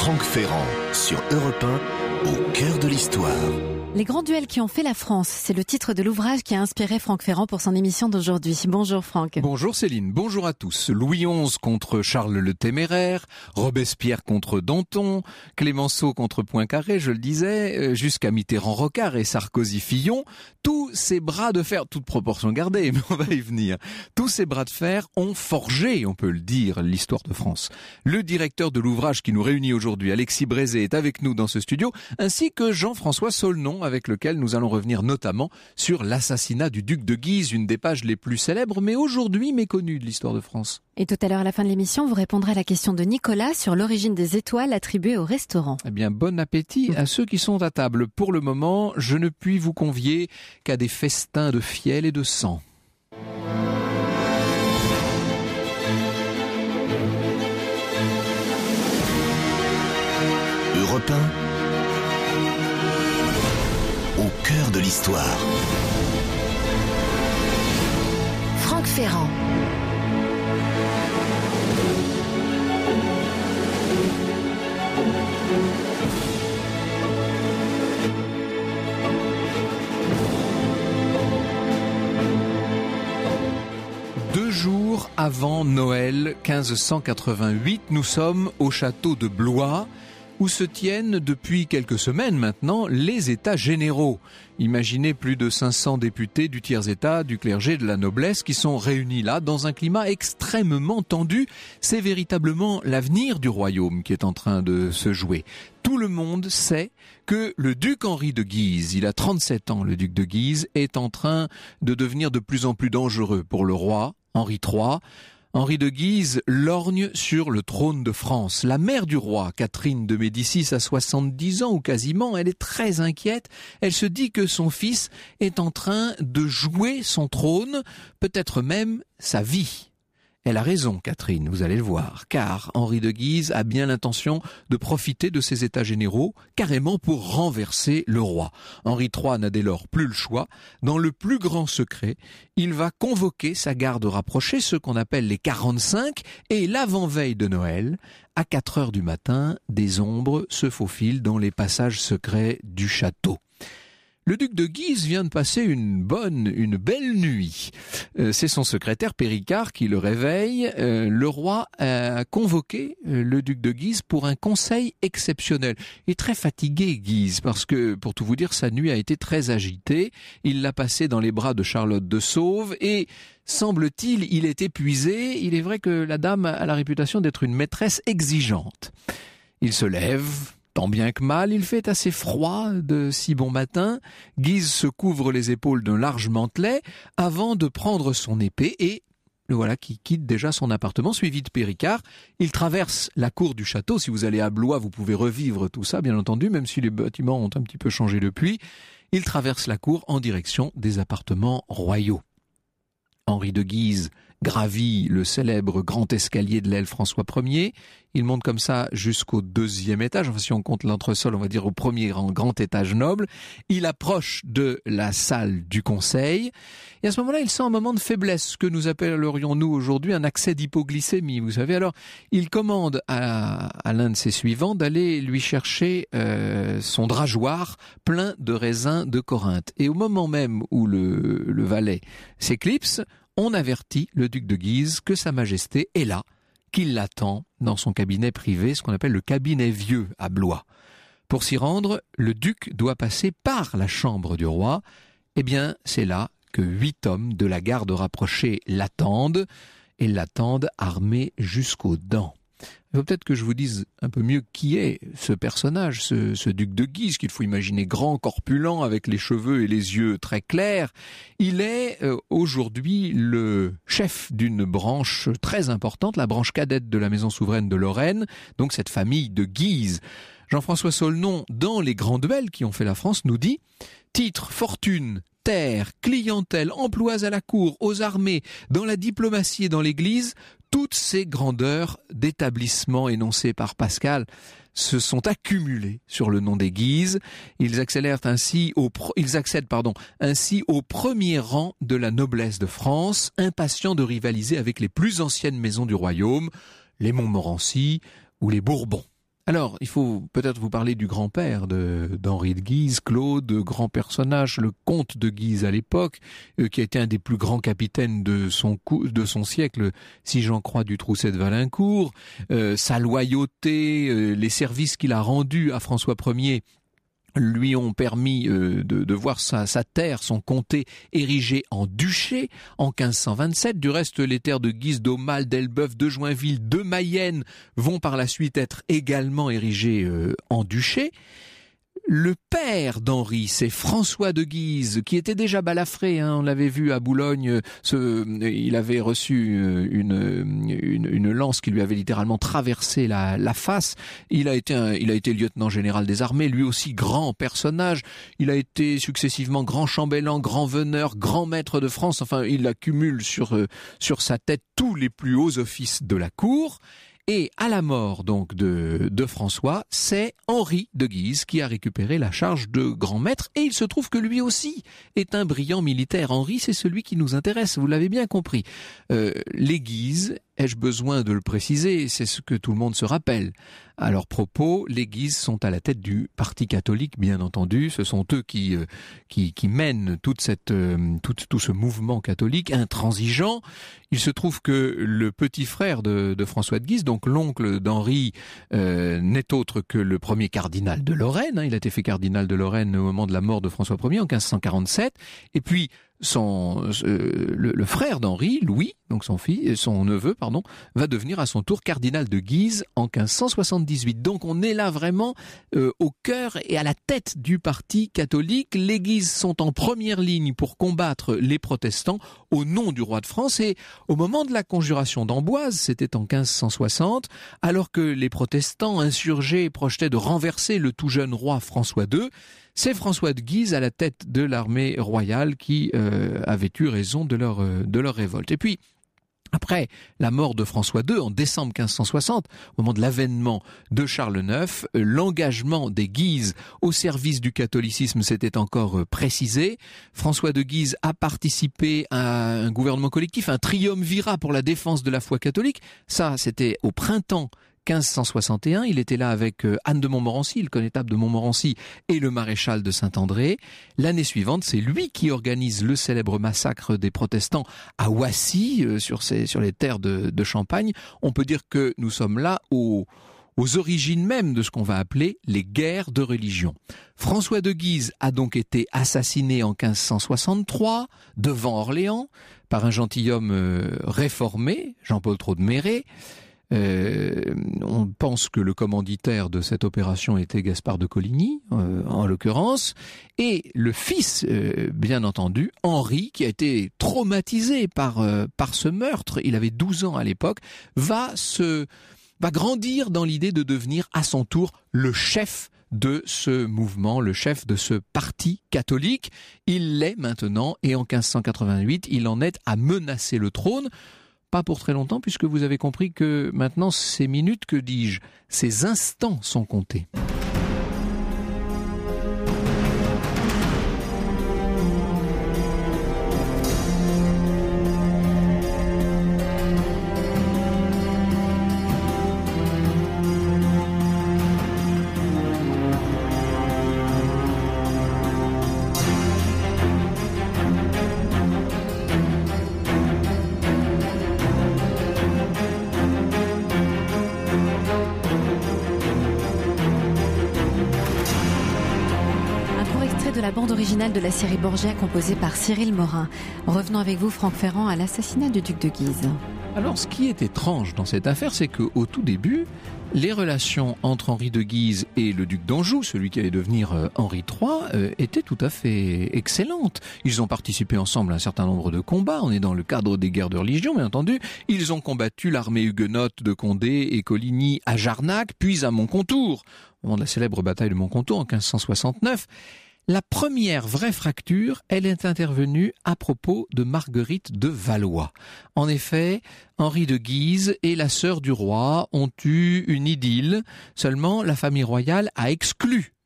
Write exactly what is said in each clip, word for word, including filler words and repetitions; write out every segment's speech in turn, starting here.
Franck Ferrand sur Europe un, au cœur de l'histoire. Les grands duels qui ont fait la France, c'est le titre de l'ouvrage qui a inspiré Franck Ferrand pour son émission d'aujourd'hui. Bonjour Franck. Bonjour Céline, bonjour à tous. Louis onze contre Charles le Téméraire, Robespierre contre Danton, Clémenceau contre Poincaré, je le disais, jusqu'à Mitterrand-Rocard et Sarkozy-Fillon. Tous ces bras de fer, toute proportion gardée, mais on va y venir, tous ces bras de fer ont forgé, on peut le dire, l'histoire de France. Le directeur de l'ouvrage qui nous réunit aujourd'hui, Alexis Brézé, est avec nous dans ce studio, ainsi que Jean-François Saulnon, avec lequel nous allons revenir notamment sur l'assassinat du duc de Guise, une des pages les plus célèbres, mais aujourd'hui méconnues de l'histoire de France. Et tout à l'heure, à la fin de l'émission, vous répondrez à la question de Nicolas sur l'origine des étoiles attribuées au restaurant. Eh bien, bon appétit à ceux qui sont à table. Pour le moment, je ne puis vous convier qu'à des festins de fiel et de sang. Europe un, au cœur de l'histoire. Franck Ferrand. Deux jours avant Noël quinze cent quatre-vingt-huit, nous sommes au château de Blois, où se tiennent depuis quelques semaines maintenant les États généraux. Imaginez plus de cinq cents députés du tiers-État, du clergé, de la noblesse qui sont réunis là dans un climat extrêmement tendu. C'est véritablement l'avenir du royaume qui est en train de se jouer. Tout le monde sait que le duc Henri de Guise, il a trente-sept ans, le duc de Guise, est en train de devenir de plus en plus dangereux pour le roi, Henri trois. Henri de Guise lorgne sur le trône de France. La mère du roi, Catherine de Médicis, a soixante-dix ans ou quasiment. Elle est très inquiète. Elle se dit que son fils est en train de jouer son trône, peut-être même sa vie. Elle a raison, Catherine, vous allez le voir, car Henri de Guise a bien l'intention de profiter de ces états généraux, carrément pour renverser le roi. Henri trois n'a dès lors plus le choix. Dans le plus grand secret, il va convoquer sa garde rapprochée, ceux qu'on appelle les quarante-cinq, et l'avant-veille de Noël, à quatre heures du matin, des ombres se faufilent dans les passages secrets du château. Le duc de Guise vient de passer une bonne, une belle nuit. Euh, c'est son secrétaire Péricard qui le réveille. Euh, le roi a convoqué euh, le duc de Guise pour un conseil exceptionnel. Il est très fatigué, Guise, parce que, pour tout vous dire, sa nuit a été très agitée. Il l'a passée dans les bras de Charlotte de Sauve et, semble-t-il, il est épuisé. Il est vrai que la dame a la réputation d'être une maîtresse exigeante. Il se lève. Tant bien que mal, il fait assez froid de si bon matin. Guise se couvre les épaules d'un large mantelet avant de prendre son épée et le voilà qui quitte déjà son appartement, suivi de Péricard. Il traverse la cour du château. Si vous allez à Blois, vous pouvez revivre tout ça, bien entendu, même si les bâtiments ont un petit peu changé depuis. Il traverse la cour en direction des appartements royaux. Henri de Guise gravit le célèbre grand escalier de l'aile François Ier. Il monte comme ça jusqu'au deuxième étage. Enfin, si on compte l'entresol, on va dire au premier grand, grand étage noble. Il approche de la salle du conseil. Et à ce moment-là, il sent un moment de faiblesse, ce que nous appellerions nous aujourd'hui un accès d'hypoglycémie. Vous savez, alors, il commande à, à l'un de ses suivants d'aller lui chercher euh, son drageoir plein de raisins de Corinthe. Et au moment même où le, le valet s'éclipse, on avertit le duc de Guise que sa majesté est là, qu'il l'attend dans son cabinet privé, ce qu'on appelle le cabinet vieux à Blois. Pour s'y rendre, le duc doit passer par la chambre du roi. Eh bien, c'est là que huit hommes de la garde rapprochée l'attendent, et l'attendent armés jusqu'aux dents. Il faut peut-être que je vous dise un peu mieux qui est ce personnage, ce, ce duc de Guise, qu'il faut imaginer grand, corpulent, avec les cheveux et les yeux très clairs. Il est euh, aujourd'hui le chef d'une branche très importante, la branche cadette de la maison souveraine de Lorraine, donc cette famille de Guise. Jean-François Saulnon, dans Les Grands Duels qui ont fait la France, nous dit « Titre, fortune, terre, clientèle, emplois à la cour, aux armées, dans la diplomatie et dans l'église, toutes ces grandeurs d'établissement énoncées par Pascal se sont accumulées sur le nom des Guises. Ils accélèrent ainsi au, ils accèdent, pardon, ainsi au premier rang de la noblesse de France, impatients de rivaliser avec les plus anciennes maisons du royaume, les Montmorency ou les Bourbons. Alors, il faut peut-être vous parler du grand-père de, d'Henri de Guise, Claude, grand personnage, le comte de Guise à l'époque, euh, qui a été un des plus grands capitaines de son, coup, de son siècle, si j'en crois du Trousset de Valincourt. Euh, sa loyauté, euh, les services qu'il a rendus à François Ier lui ont permis euh, de, de voir sa, sa terre, son comté, érigé en duché en quinze cent vingt-sept. Du reste, les terres de Guise, d'Aumale, d'Elbeuf, de Joinville, de Mayenne vont par la suite être également érigées euh, en duché. Le père d'Henri, c'est François de Guise, qui était déjà balafré, hein, on l'avait vu à Boulogne, ce, il avait reçu une, une, une lance qui lui avait littéralement traversé la, la face. Il a été un, il a été lieutenant général des armées, lui aussi grand personnage. Il a été successivement grand chambellan, grand veneur, grand maître de France. Enfin, il accumule sur, sur sa tête tous les plus hauts offices de la cour. Et à la mort donc de, de François, c'est Henri de Guise qui a récupéré la charge de grand maître, et il se trouve que lui aussi est un brillant militaire. Henri, c'est celui qui nous intéresse, vous l'avez bien compris. Euh, les Guises, ai-je besoin de le préciser, c'est ce que tout le monde se rappelle. À leur propos, les Guises sont à la tête du parti catholique, bien entendu. Ce sont eux qui euh, qui, qui mènent toute cette euh, tout, tout ce mouvement catholique intransigeant. Il se trouve que le petit frère de, de François de Guise, donc l'oncle d'Henri, euh, n'est autre que le premier cardinal de Lorraine. Hein. Il a été fait cardinal de Lorraine au moment de la mort de François Ier en quinze cent quarante-sept. Et puis son euh, le, le frère d'Henri, Louis, donc son fils, son neveu, pardon, va devenir à son tour cardinal de Guise en quinze cent soixante-dix-huit. Donc on est là vraiment euh, au cœur et à la tête du parti catholique. Les Guises sont en première ligne pour combattre les protestants au nom du roi de France, et au moment de la conjuration d'Amboise, c'était en quinze cent soixante, alors que les protestants insurgés projetaient de renverser le tout jeune roi François deux, c'est François de Guise à la tête de l'armée royale qui euh, avait eu raison de leur, euh, de leur révolte. Et puis, après la mort de François deux, en décembre quinze cent soixante, au moment de l'avènement de Charles neuf, euh, l'engagement des Guises au service du catholicisme s'était encore euh, précisé. François de Guise a participé à un gouvernement collectif, un triumvirat pour la défense de la foi catholique. Ça, c'était au printemps quinze cent soixante et un, il était là avec Anne de Montmorency, le connétable de Montmorency, et le maréchal de Saint-André. L'année suivante, c'est lui qui organise le célèbre massacre des protestants à Oissy, euh, sur, ces, sur les terres de, de Champagne. On peut dire que nous sommes là au... aux origines même de ce qu'on va appeler les guerres de religion. François de Guise a donc été assassiné en quinze cent soixante-trois, devant Orléans, par un gentilhomme euh, réformé, Jean-Paul Tros de Méré. Euh, on pense que le commanditaire de cette opération était Gaspard de Coligny, euh, en l'occurrence, et le fils, euh, bien entendu, Henri, qui a été traumatisé par euh, par ce meurtre, il avait douze ans à l'époque, va se va grandir dans l'idée de devenir à son tour le chef de ce mouvement, le chef de ce parti catholique. Il l'est maintenant, et en quinze cent quatre-vingt-huit, il en est à menacer le trône. Pas pour très longtemps, puisque vous avez compris que maintenant, ces minutes, que dis-je, ces instants sont comptés. De la bande originale de la série Borgia composée par Cyril Morin. Revenons avec vous, Franck Ferrand, à l'assassinat du duc de Guise. Alors, ce qui est étrange dans cette affaire, c'est qu'au tout début, les relations entre Henri de Guise et le duc d'Anjou, celui qui allait devenir euh, Henri trois, euh, étaient tout à fait excellentes. Ils ont participé ensemble à un certain nombre de combats. On est dans le cadre des guerres de religion, bien entendu. Ils ont combattu l'armée huguenote de Condé et Coligny à Jarnac, puis à Moncontour, au moment de la célèbre bataille de Moncontour en quinze cent soixante-neuf. La première vraie fracture, elle est intervenue à propos de Marguerite de Valois. En effet, Henri de Guise et la sœur du roi ont eu une idylle. Seulement, la famille royale a exclu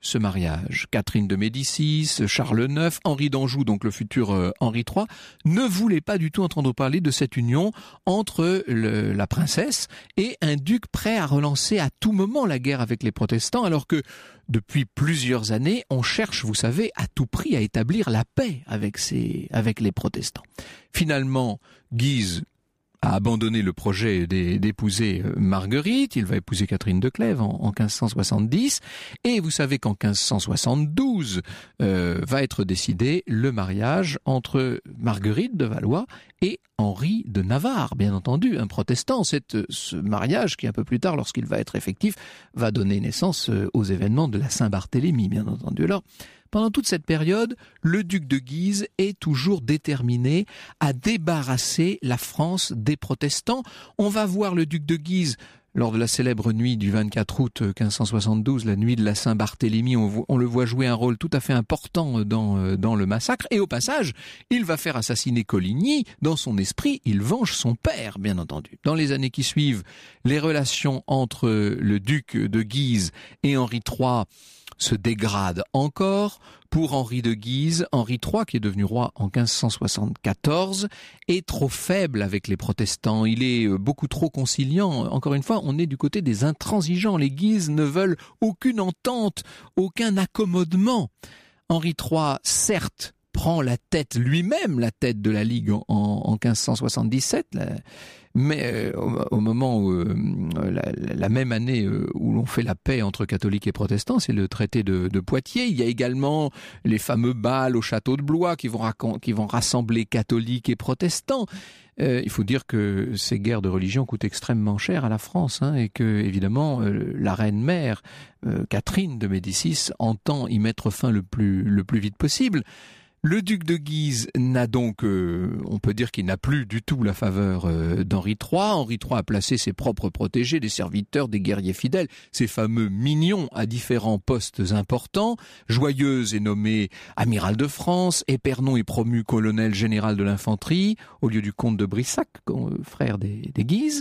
ce mariage. Catherine de Médicis, Charles neuf, Henri d'Anjou, donc le futur euh, Henri trois, ne voulaient pas du tout entendre parler de cette union entre le, la princesse et un duc prêt à relancer à tout moment la guerre avec les protestants, alors que depuis plusieurs années, on cherche, vous savez, à tout prix à établir la paix avec, ces, avec les protestants. Finalement, Guise a abandonné le projet d'épouser Marguerite, il va épouser Catherine de Clèves en, en quinze cent soixante-dix, et vous savez qu'en quinze cent soixante-douze euh, va être décidé le mariage entre Marguerite de Valois et Henri de Navarre, bien entendu, un protestant. C'est ce mariage qui, un peu plus tard, lorsqu'il va être effectif, va donner naissance aux événements de la Saint-Barthélemy, bien entendu. Alors, pendant toute cette période, le duc de Guise est toujours déterminé à débarrasser la France des protestants. On va voir le duc de Guise lors de la célèbre nuit du vingt-quatre août quinze cent soixante-douze, la nuit de la Saint-Barthélemy. On, on le voit jouer un rôle tout à fait important dans, dans le massacre. Et au passage, il va faire assassiner Coligny. Dans son esprit, il venge son père, bien entendu. Dans les années qui suivent, les relations entre le duc de Guise et Henri trois se dégrade encore. Pour Henri de Guise, Henri trois, qui est devenu roi en quinze cent soixante-quatorze, est trop faible avec les protestants. Il est beaucoup trop conciliant. Encore une fois, on est du côté des intransigeants. Les Guises ne veulent aucune entente, aucun accommodement. Henri trois, certes, prend la tête lui-même, la tête de la Ligue en, en quinze cent soixante-dix-sept, la, mais euh, au, au moment où, euh, la, la même année euh, où l'on fait la paix entre catholiques et protestants, c'est le traité de, de Poitiers. Il y a également les fameux bals au château de Blois qui vont, qui vont rassembler catholiques et protestants. Euh, il faut dire que ces guerres de religion coûtent extrêmement cher à la France, hein, et que, évidemment, euh, la reine-mère, euh, Catherine de Médicis, entend y mettre fin le plus, le plus vite possible. Le duc de Guise n'a donc, euh, on peut dire qu'il n'a plus du tout la faveur euh, d'Henri trois. Henri trois a placé ses propres protégés, des serviteurs, des guerriers fidèles, ces fameux mignons à différents postes importants. Joyeuse est nommé amiral de France, Épernon est promu colonel général de l'infanterie, au lieu du comte de Brissac, frère des, des Guises.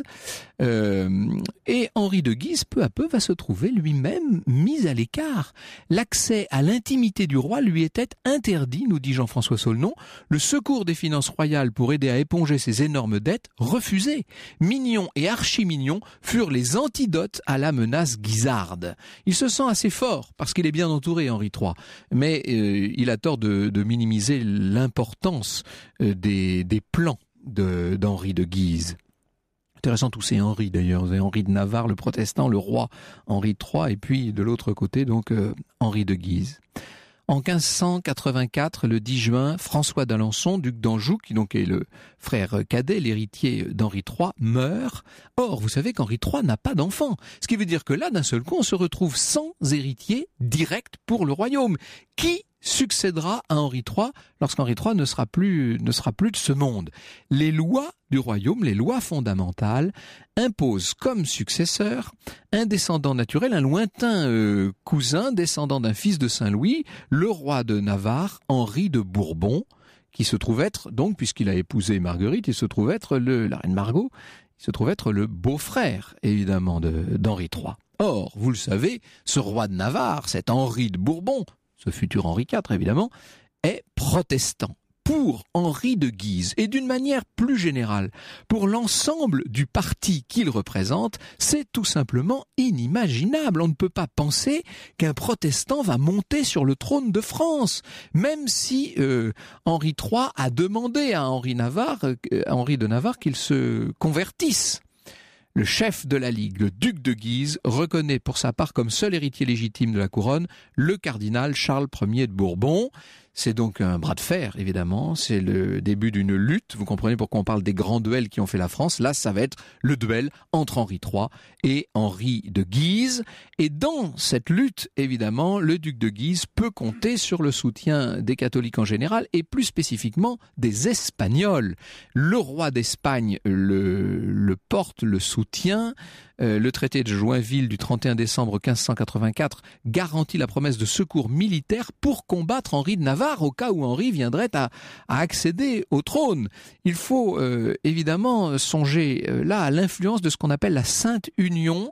Euh, et Henri de Guise, peu à peu, va se trouver lui-même mis à l'écart. L'accès à l'intimité du roi lui était interdit, nous dit Jean-François Saulnon. Le secours des finances royales pour aider à éponger ses énormes dettes refusé. Mignon et Archimignon furent les antidotes à la menace guisarde. Il se sent assez fort parce qu'il est bien entouré, Henri trois, mais euh, il a tort de, de minimiser l'importance euh, des, des plans de, d'Henri de Guise. Intéressant tous ces Henri d'ailleurs, vous avez Henri de Navarre, le protestant, le roi Henri trois, et puis de l'autre côté donc euh, Henri de Guise. En quinze cent quatre-vingt-quatre, le dix juin, François d'Alençon, duc d'Anjou, qui donc est le frère cadet, l'héritier d'Henri trois, meurt. Or, vous savez qu'Henri trois n'a pas d'enfant. Ce qui veut dire que là, d'un seul coup, on se retrouve sans héritier direct pour le royaume. Qui succédera à Henri trois lorsqu'Henri trois ne sera plus, ne sera plus de ce monde? Les lois du royaume, les lois fondamentales, imposent comme successeur un descendant naturel, un lointain euh, cousin, descendant d'un fils de Saint-Louis, le roi de Navarre, Henri de Bourbon, qui se trouve être, donc, puisqu'il a épousé Marguerite, il se trouve être le, la reine Margot, il se trouve être le beau-frère, évidemment, de, d'Henri trois. Or, vous le savez, ce roi de Navarre, cet Henri de Bourbon, ce futur Henri quatre évidemment, est protestant. Pour Henri de Guise, et d'une manière plus générale, pour l'ensemble du parti qu'il représente, c'est tout simplement inimaginable. On ne peut pas penser qu'un protestant va monter sur le trône de France, même si euh, Henri trois a demandé à Henri, Navarre, euh, à Henri de Navarre qu'il se convertisse. Le chef de la Ligue, le duc de Guise, reconnaît pour sa part comme seul héritier légitime de la couronne le cardinal Charles Ier de Bourbon. C'est donc un bras de fer, évidemment. C'est le début d'une lutte. Vous comprenez pourquoi on parle des grands duels qui ont fait la France. Là, ça va être le duel entre Henri trois et Henri de Guise. Et dans cette lutte, évidemment, le duc de Guise peut compter sur le soutien des catholiques en général et plus spécifiquement des Espagnols. Le roi d'Espagne le, le porte, le soutient. Euh, le traité de Joinville du trente et un décembre quinze cent quatre-vingt-quatre garantit la promesse de secours militaire pour combattre Henri de Navarre au cas où Henri viendrait à, à accéder au trône. Il faut euh, évidemment songer euh, là à l'influence de ce qu'on appelle la Sainte Union,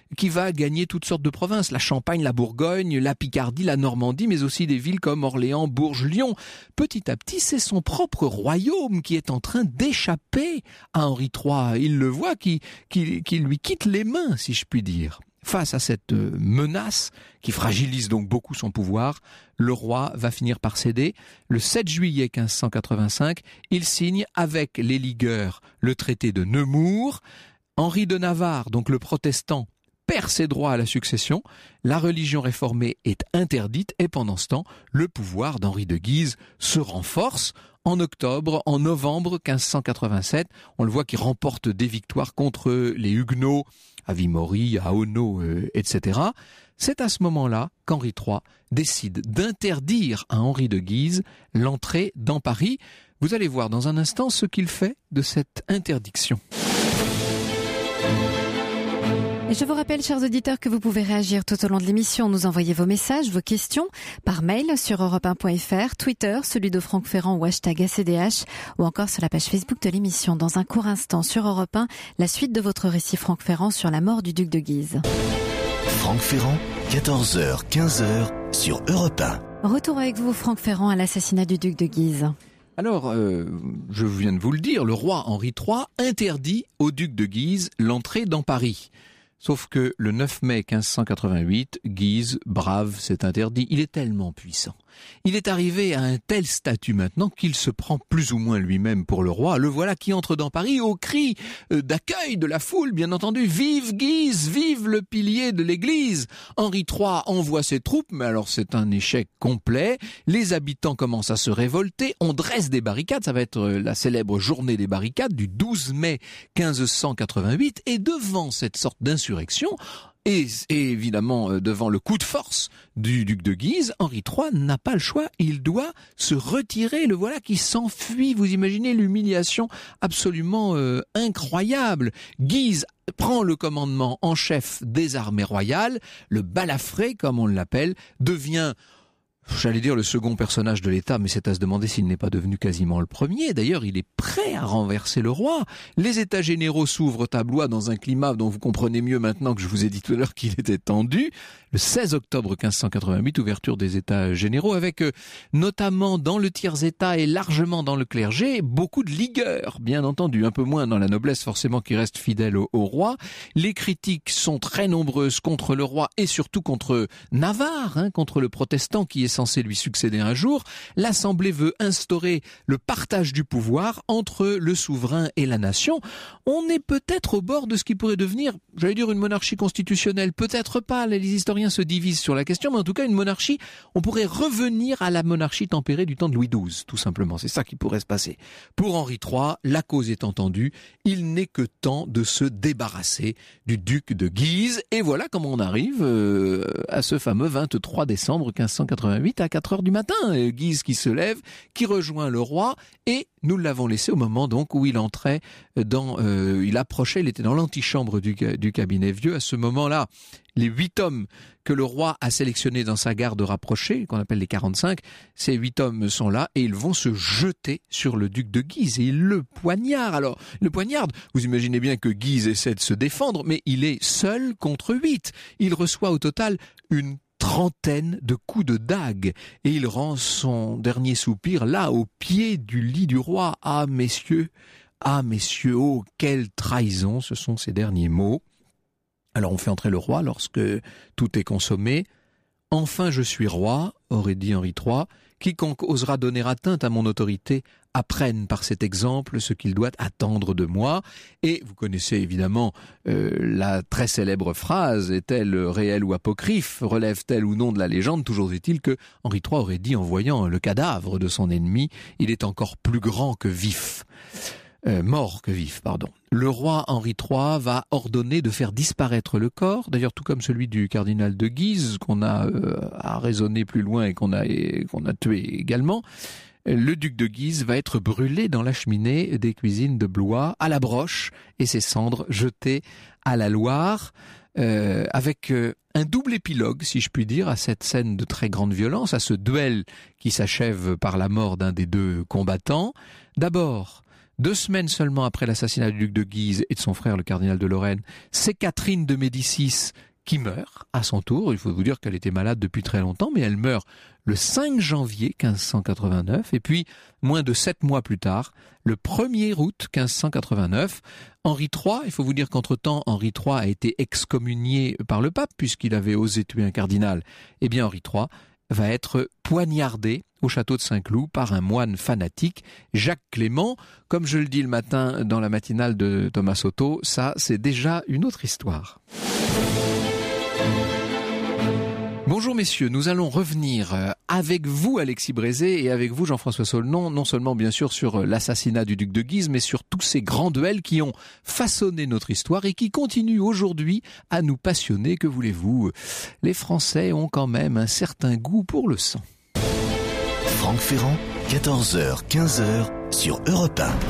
qui va gagner toutes sortes de provinces, la Champagne, la Bourgogne, la Picardie, la Normandie, mais aussi des villes comme Orléans, Bourges, Lyon. Petit à petit, c'est son propre royaume qui est en train d'échapper à Henri trois. Il le voit, qui, qui, qui lui quitte les mains, si je puis dire. Face à cette menace, qui fragilise donc beaucoup son pouvoir, le roi va finir par céder. Le sept juillet quinze cent quatre-vingt-cinq, il signe avec les ligueurs le traité de Nemours. Henri de Navarre, donc le protestant, perd ses droits à la succession. La religion réformée est interdite et pendant ce temps, le pouvoir d'Henri de Guise se renforce. En octobre, en novembre quinze cent quatre-vingt-sept, on le voit qu'il remporte des victoires contre les Huguenots, à Vimory, à Auneau, euh, et cetera. C'est à ce moment-là qu'Henri trois décide d'interdire à Henri de Guise l'entrée dans Paris. Vous allez voir dans un instant ce qu'il fait de cette interdiction. Et je vous rappelle, chers auditeurs, que vous pouvez réagir tout au long de l'émission, nous envoyer vos messages, vos questions, par mail sur europe un point f r, Twitter, celui de Franck Ferrand ou hashtag A C D H, ou encore sur la page Facebook de l'émission. Dans un court instant sur Europe un, la suite de votre récit Franck Ferrand sur la mort du duc de Guise. Franck Ferrand, quatorze heures quinze sur Europe un. Retour avec vous, Franck Ferrand, à l'assassinat du duc de Guise. Alors, euh, je viens de vous le dire, le roi Henri trois interdit au duc de Guise l'entrée dans Paris. Sauf que le neuf mai quinze cent quatre-vingt-huit, Guise brave cet interdit. Il est tellement puissant. Il est arrivé à un tel statut maintenant qu'il se prend plus ou moins lui-même pour le roi. Le voilà qui entre dans Paris au cri d'accueil de la foule, bien entendu. Vive Guise, vive le pilier de l'église. Henri trois envoie ses troupes, mais alors c'est un échec complet. Les habitants commencent à se révolter. On dresse des barricades. Ça va être la célèbre journée des barricades du douze mai quinze cent quatre-vingt-huit. Et devant cette sorte d'insurrection, Et, et évidemment, euh, devant le coup de force du duc de Guise, Henri trois n'a pas le choix, il doit se retirer. Le voilà qui s'enfuit. Vous imaginez l'humiliation absolument euh, incroyable. Guise prend le commandement en chef des armées royales. Le balafré, comme on l'appelle, devient... J'allais dire le second personnage de l'État, mais c'est à se demander s'il n'est pas devenu quasiment le premier. D'ailleurs, il est prêt à renverser le roi. Les États généraux s'ouvrent à Blois dans un climat dont vous comprenez mieux maintenant que je vous ai dit tout à l'heure qu'il était tendu. Le seize octobre quinze cent quatre-vingt-huit, ouverture des États généraux, avec euh, notamment dans le tiers-État et largement dans le clergé, beaucoup de ligueurs, bien entendu, un peu moins dans la noblesse forcément qui reste fidèle au, au roi. Les critiques sont très nombreuses contre le roi et surtout contre Navarre, hein, contre le protestant qui est censé lui succéder un jour. L'Assemblée veut instaurer le partage du pouvoir entre le souverain et la nation. On est peut-être au bord de ce qui pourrait devenir, j'allais dire, une monarchie constitutionnelle. Peut-être pas, les historiens se divisent sur la question, mais en tout cas une monarchie, on pourrait revenir à la monarchie tempérée du temps de Louis douze, tout simplement. C'est ça qui pourrait se passer. Pour Henri trois, la cause est entendue, il n'est que temps de se débarrasser du duc de Guise. Et voilà comment on arrive euh, à ce fameux vingt-trois décembre quinze cent quatre-vingt-huit à quatre heures du matin. Guise qui se lève, qui rejoint le roi, et nous l'avons laissé au moment donc où il entrait dans, euh, il approchait, il était dans l'antichambre du, du cabinet vieux. À ce moment-là, les huit hommes que le roi a sélectionnés dans sa garde rapprochée, qu'on appelle les quarante-cinq, ces huit hommes sont là et ils vont se jeter sur le duc de Guise et ils le poignardent. Alors, le poignarde, vous imaginez bien que Guise essaie de se défendre, mais il est seul contre huit. Il reçoit au total une trentaine de coups de dague et il rend son dernier soupir là au pied du lit du roi. Ah messieurs, ah messieurs, oh quelle trahison, ce sont ces derniers mots. Alors on fait entrer le roi lorsque tout est consommé. Enfin je suis roi, aurait dit Henri trois, quiconque osera donner atteinte à mon autorité apprenne par cet exemple ce qu'il doit attendre de moi. Et vous connaissez évidemment euh, la très célèbre phrase, est-elle réelle ou apocryphe, relève-t-elle ou non de la légende? Toujours est-il que Henri trois aurait dit en voyant le cadavre de son ennemi, il est encore plus grand que vif. Euh, mort que vif, pardon. Le roi Henri trois va ordonner de faire disparaître le corps, d'ailleurs tout comme celui du cardinal de Guise, qu'on a euh, à raisonner plus loin et qu'on a, et qu'on a tué également. Le duc de Guise va être brûlé dans la cheminée des cuisines de Blois, à la broche, et ses cendres jetées à la Loire, euh, avec euh, un double épilogue, si je puis dire, à cette scène de très grande violence, à ce duel qui s'achève par la mort d'un des deux combattants. D'abord, Deux semaines seulement après l'assassinat du duc de Guise et de son frère le cardinal de Lorraine, c'est Catherine de Médicis qui meurt à son tour. Il faut vous dire qu'elle était malade depuis très longtemps, mais elle meurt le cinq janvier quinze cent quatre-vingt-neuf. Et puis, moins de sept mois plus tard, le premier août quinze cent quatre-vingt-neuf, Henri trois, il faut vous dire qu'entre-temps, Henri trois a été excommunié par le pape puisqu'il avait osé tuer un cardinal. Eh bien, Henri trois va être poignardé au château de Saint-Cloud par un moine fanatique, Jacques Clément. Comme je le dis le matin dans la matinale de Thomas Soto, ça, c'est déjà une autre histoire. Bonjour messieurs, nous allons revenir avec vous Alexis Brézé et avec vous Jean-François Saulnon, non seulement bien sûr sur l'assassinat du duc de Guise, mais sur tous ces grands duels qui ont façonné notre histoire et qui continuent aujourd'hui à nous passionner. Que voulez-vous ? Les Français ont quand même un certain goût pour le sang. Franck Ferrand, quatorze heures quinze sur Europe un.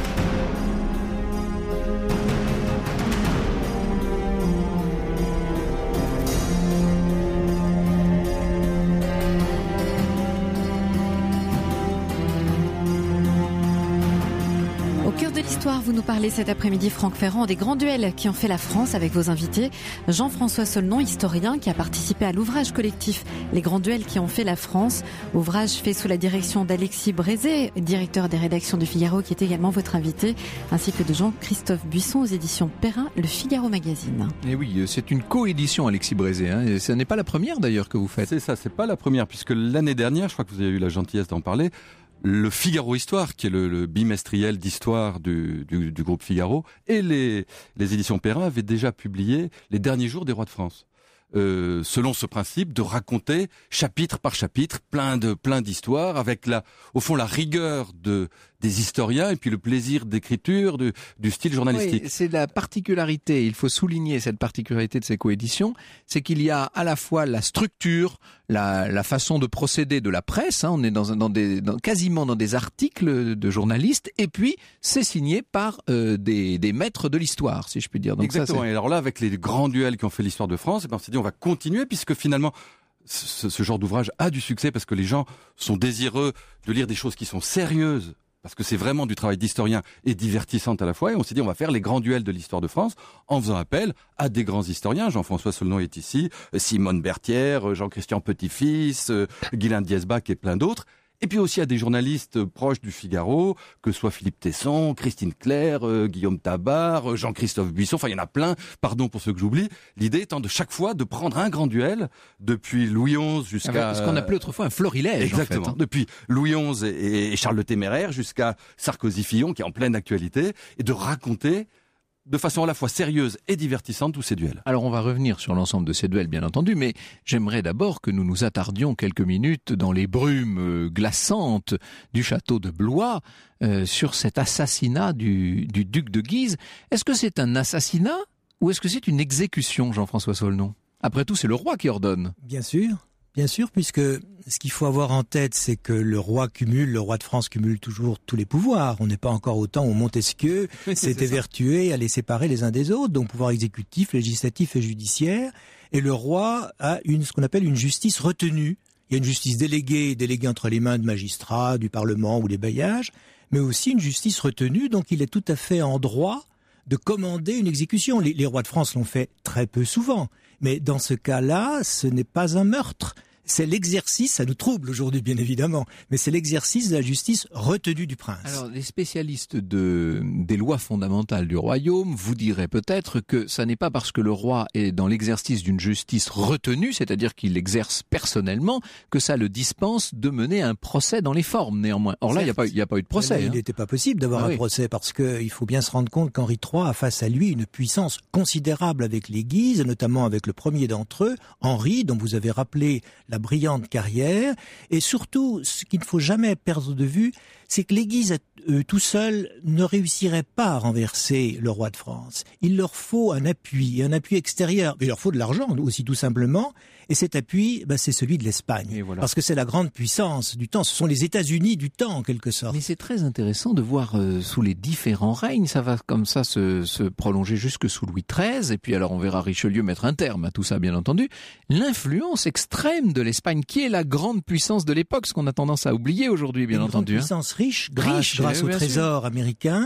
Histoire, vous nous parlez cet après-midi, Franck Ferrand, des grands duels qui ont fait la France avec vos invités. Jean-François Saulnon, historien qui a participé à l'ouvrage collectif Les grands duels qui ont fait la France. Ouvrage fait sous la direction d'Alexis Brézé, directeur des rédactions du Figaro, qui est également votre invité, ainsi que de Jean-Christophe Buisson aux éditions Perrin, Le Figaro Magazine. Et oui, c'est une coédition Alexis Brézé. Hein. Et ce n'est pas la première d'ailleurs que vous faites. C'est ça, c'est pas la première, puisque l'année dernière, je crois que vous avez eu la gentillesse d'en parler, le Figaro Histoire, qui est le, le bimestriel d'histoire du, du, du groupe Figaro, et les, les éditions Perrin avaient déjà publié Les derniers jours des rois de France. Euh, selon ce principe de raconter chapitre par chapitre plein de plein d'histoires avec la au fond la rigueur de des historiens et puis le plaisir d'écriture du, du style journalistique. Oui, c'est la particularité, il faut souligner cette particularité de ces coéditions, c'est qu'il y a à la fois la structure, la, la façon de procéder de la presse, hein, on est dans, dans des, dans, quasiment dans des articles de journalistes, et puis c'est signé par euh, des, des maîtres de l'histoire, si je puis dire. Donc exactement, ça, et alors là, avec les grands duels qui ont fait l'histoire de France, eh ben, on s'est dit on va continuer, puisque finalement ce, ce genre d'ouvrage a du succès, parce que les gens sont désireux de lire des choses qui sont sérieuses, parce que c'est vraiment du travail d'historien et divertissante à la fois, et on s'est dit on va faire les grands duels de l'histoire de France en faisant appel à des grands historiens. Jean-François Saulnon est ici, Simone Berthière, Jean-Christian Petit-Fils, Guylain Diesbach et plein d'autres. Et puis aussi à des journalistes proches du Figaro, que ce soit Philippe Tesson, Christine Claire, euh, Guillaume Tabar, euh, Jean-Christophe Buisson, enfin il y en a plein, pardon pour ceux que j'oublie. L'idée étant de chaque fois de prendre un grand duel, depuis Louis onze jusqu'à... Ce qu'on appelait autrefois un florilège. Exactement, en fait, hein. Depuis Louis onze et, et Charles le Téméraire jusqu'à Sarkozy-Fillon, qui est en pleine actualité, et de raconter de façon à la fois sérieuse et divertissante tous ces duels. Alors on va revenir sur l'ensemble de ces duels bien entendu, mais j'aimerais d'abord que nous nous attardions quelques minutes dans les brumes glaçantes du château de Blois euh, sur cet assassinat du, du duc de Guise. Est-ce que c'est un assassinat ou est-ce que c'est une exécution, Jean-François Saulnon ? Après tout, c'est le roi qui ordonne. Bien sûr. Bien sûr, puisque ce qu'il faut avoir en tête, c'est que le roi cumule, le roi de France cumule toujours tous les pouvoirs. On n'est pas encore au temps où Montesquieu s'était vertué à les séparer les uns des autres, donc pouvoir exécutif, législatif et judiciaire. Et le roi a une, ce qu'on appelle une justice retenue. Il y a une justice déléguée, déléguée entre les mains de magistrats, du Parlement ou des bailliages, mais aussi une justice retenue, donc il est tout à fait en droit de commander une exécution. Les, les rois de France l'ont fait très peu souvent. Mais dans ce cas-là, ce n'est pas un meurtre. C'est l'exercice, ça nous trouble aujourd'hui bien évidemment, mais c'est l'exercice de la justice retenue du prince. Alors les spécialistes de, des lois fondamentales du royaume vous diraient peut-être que ça n'est pas parce que le roi est dans l'exercice d'une justice retenue, c'est-à-dire qu'il l'exerce personnellement, que ça le dispense de mener un procès dans les formes néanmoins. Or là, il n'y a pas, il n'y a pas eu de procès. Il n'était hein. pas possible d'avoir ah, un oui. procès parce qu'il faut bien se rendre compte qu'Henri trois a face à lui une puissance considérable avec les Guises, notamment avec le premier d'entre eux, Henri, dont vous avez rappelé la brillante carrière, et surtout, ce qu'il ne faut jamais perdre de vue, c'est que les Guises, eux, tout seuls, ne réussiraient pas à renverser le roi de France. Il leur faut un appui, un appui extérieur. Il leur faut de l'argent aussi, tout simplement. Et cet appui, bah, c'est celui de l'Espagne. Voilà. Parce que c'est la grande puissance du temps. Ce sont les États-Unis du temps, en quelque sorte. Mais c'est très intéressant de voir euh, sous les différents règnes. Ça va comme ça se, se prolonger jusque sous Louis treize. Et puis alors, on verra Richelieu mettre un terme à tout ça, bien entendu. L'influence extrême de l'Espagne, qui est la grande puissance de l'époque, ce qu'on a tendance à oublier aujourd'hui, bien une entendu. Une puissance hein. riche, grâce, riche, grâce au bien trésor sûr. américain.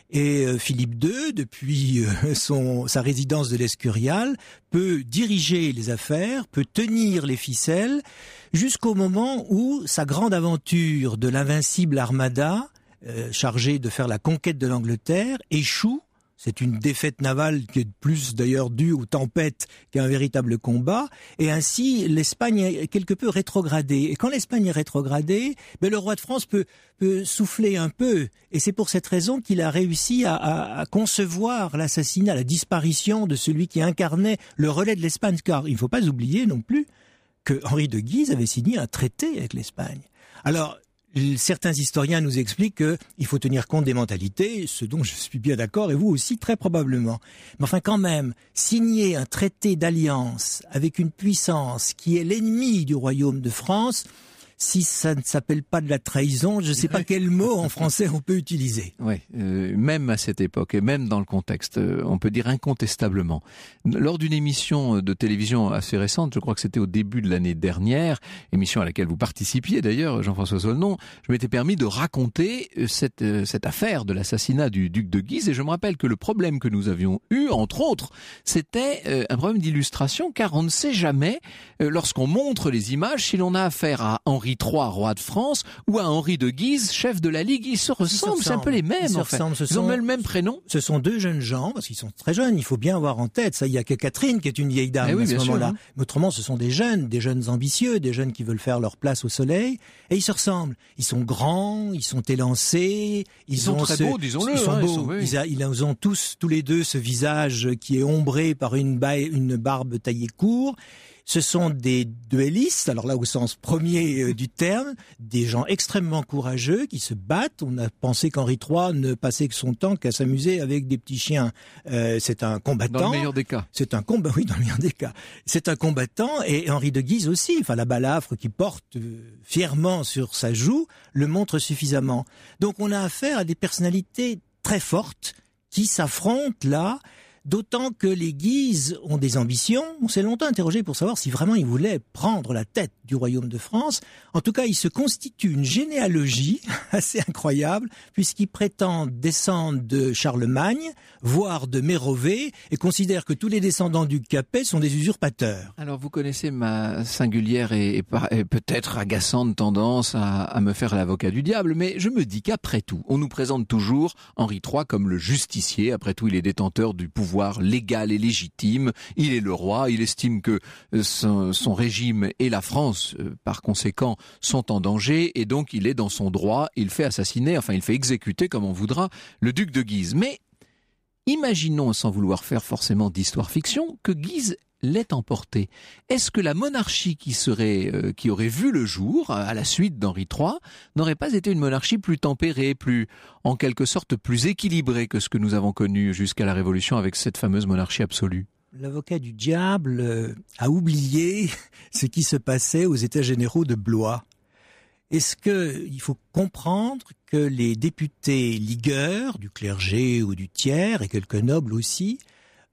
Et euh, Philippe deux, depuis euh, son, sa résidence de l'Escurial, peut diriger les affaires, peut tenir les ficelles, jusqu'au moment où sa grande aventure de l'invincible armada, euh, chargée de faire la conquête de l'Angleterre, échoue. C'est une défaite navale qui est plus d'ailleurs due aux tempêtes qu'à un véritable combat. Et ainsi, l'Espagne est quelque peu rétrogradée. Et quand l'Espagne est rétrogradée, ben, le roi de France peut, peut souffler un peu. Et c'est pour cette raison qu'il a réussi à, à, à concevoir l'assassinat, la disparition de celui qui incarnait le relais de l'Espagne. Car il ne faut pas oublier non plus que Henri de Guise avait signé un traité avec l'Espagne. Alors, certains historiens nous expliquent qu'il faut tenir compte des mentalités, ce dont je suis bien d'accord, et vous aussi très probablement. Mais enfin quand même, signer un traité d'alliance avec une puissance qui est l'ennemi du royaume de France, si ça ne s'appelle pas de la trahison, je ne sais pas quel mot en français on peut utiliser. Oui, euh, même à cette époque et même dans le contexte, euh, on peut dire incontestablement. Lors d'une émission de télévision assez récente, je crois que c'était au début de l'année dernière, émission à laquelle vous participiez d'ailleurs, Jean-François Saulnon, je m'étais permis de raconter cette, euh, cette affaire de l'assassinat du duc de Guise, et je me rappelle que le problème que nous avions eu, entre autres, c'était euh, un problème d'illustration, car on ne sait jamais, euh, lorsqu'on montre les images, si l'on a affaire à Henri trois, roi de France, ou à Henri de Guise, chef de la Ligue. Ils se ressemblent, c'est un peu les mêmes. Ils, en fait. Ils sont, ont le même prénom. Ce sont deux jeunes gens, parce qu'ils sont très jeunes, il faut bien avoir en tête. Ça, il y a que Catherine qui est une vieille dame eh oui, à ce moment-là. Sûr, hein. Mais autrement, ce sont des jeunes, des jeunes ambitieux, des jeunes qui veulent faire leur place au soleil, et ils se ressemblent. Ils sont grands, ils sont élancés, ils, ils sont ont très ce, beaux, disons-le. Ils sont hein, beaux. Ils, sont, oui. ils, ils ont tous, tous les deux, ce visage qui est ombré par une, baille, une barbe taillée court. Ce sont des duellistes, alors là au sens premier euh, du terme, des gens extrêmement courageux qui se battent. On a pensé qu'Henri trois ne passait que son temps qu'à s'amuser avec des petits chiens. Euh, c'est un combattant. Dans le meilleur des cas. C'est un combat, oui, dans le meilleur des cas. C'est un combattant, et Henri de Guise aussi. Enfin, la balafre qu'il porte euh, fièrement sur sa joue le montre suffisamment. Donc, on a affaire à des personnalités très fortes qui s'affrontent là. D'autant que les Guises ont des ambitions. On s'est longtemps interrogé pour savoir si vraiment ils voulaient prendre la tête du royaume de France. En tout cas, il se constitue une généalogie assez incroyable, puisqu'ils prétendent descendre de Charlemagne, voire de Mérovée, et considèrent que tous les descendants du Capet sont des usurpateurs. Alors, vous connaissez ma singulière et, et, et peut-être agaçante tendance à, à me faire l'avocat du diable, mais je me dis qu'après tout, on nous présente toujours Henri trois comme le justicier. Après tout, il est détenteur du pouvoir légal et légitime, il est le roi, il estime que son, son régime et la France, euh, par conséquent, sont en danger, et donc il est dans son droit, il fait assassiner, enfin il fait exécuter, comme on voudra, le duc de Guise. Mais imaginons, sans vouloir faire forcément d'histoire-fiction, que Guise l'ait emporté. Est-ce que la monarchie qui serait, euh, qui aurait vu le jour à la suite d'Henri trois n'aurait pas été une monarchie plus tempérée, plus, en quelque sorte, plus équilibrée que ce que nous avons connu jusqu'à la Révolution avec cette fameuse monarchie absolue? L'avocat du diable euh, a oublié ce qui se passait aux États généraux de Blois. Est-ce que il faut comprendre que les députés ligueurs du clergé ou du tiers, et quelques nobles aussi,